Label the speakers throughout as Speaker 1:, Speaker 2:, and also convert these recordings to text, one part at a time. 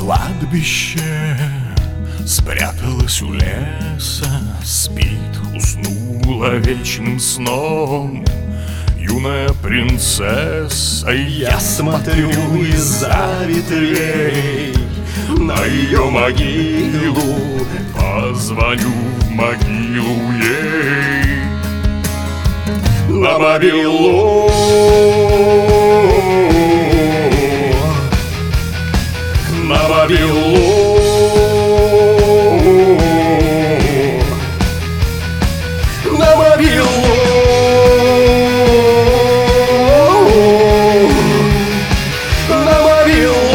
Speaker 1: Кладбище спряталось у леса, спит, уснула вечным сном юная принцесса. Я смотрю из-за ветвей на ее могилу, позвоню в могилу ей на мобилу. На мобилу. На мобилу. На мобилу.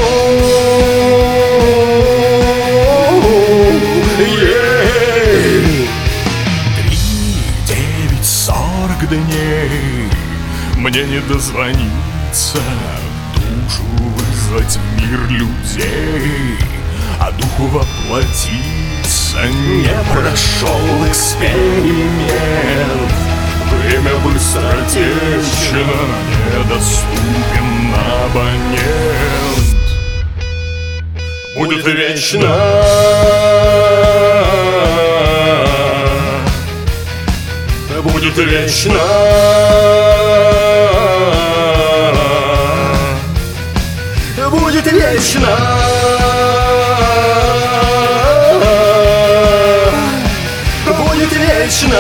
Speaker 1: 3, 9, 40 дней мне не дозвониться, душу вызвать в мир людей, а духу воплотиться. Не прошел эксперимент, время быстротечно, недоступен абонент. Будет вечно. Будет вечно. Будет вечно. Будет вечно.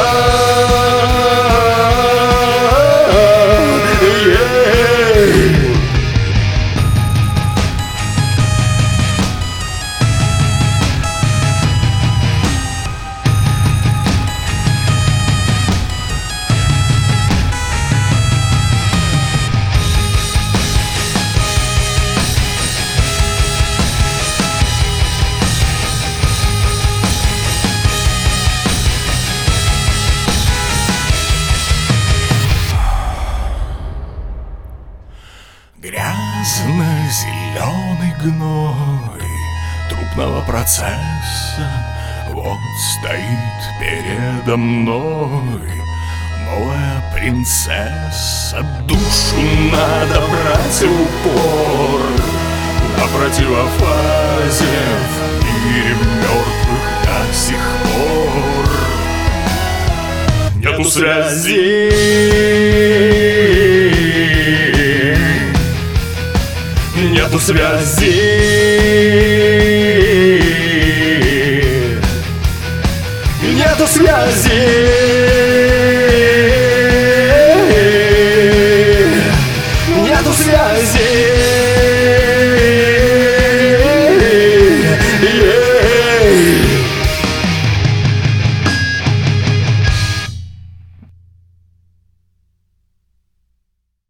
Speaker 1: Грязно-зеленый гной трупного процесса вот стоит передо мной новая принцесса. Душу надо брать в упор на противофазе в мире мертвых до сих пор. Нету связи. Нету связи. Нету связи.